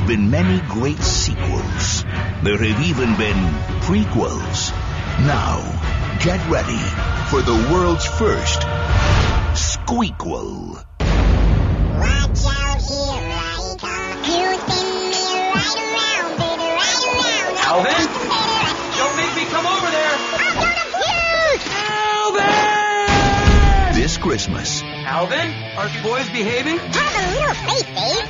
been many great sequels. There have even been prequels. Now, get ready for the world's first Squeakquel. Watch out, here I come. You spin me right around, baby, right around. Alvin? Don't make me come over there! I'm gonna Alvin! This Christmas, Alvin? Are you boys behaving? have a little faith, Dave.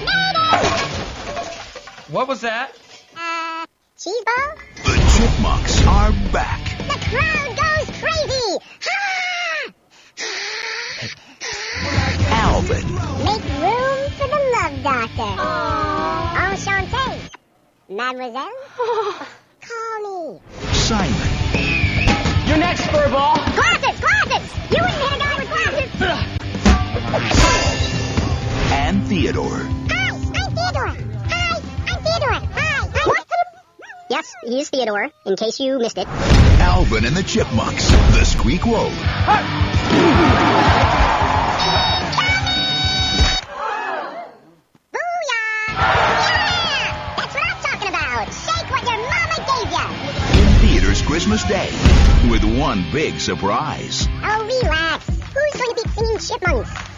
What was that? Cheese ball? the Chipmunks are back. The crowd goes crazy. Ha! Alvin, Make room for the love doctor. Enchanté. Mademoiselle? Call me. Simon, You're next, Furball! Glasses! Glasses! You wouldn't hit a guy with glasses! and Theodore. Hi, I'm Theodore. Hi, I'm Theodore. Hi, what? Yes, he is Theodore, in case you missed it. Alvin and the Chipmunks, the Squeakquel. Booyah! Yeah! That's what I'm talking about. Shake what your mama gave ya. In theaters Christmas Day, with one big surprise. Oh, relax. Who's going to be singing Chipmunks?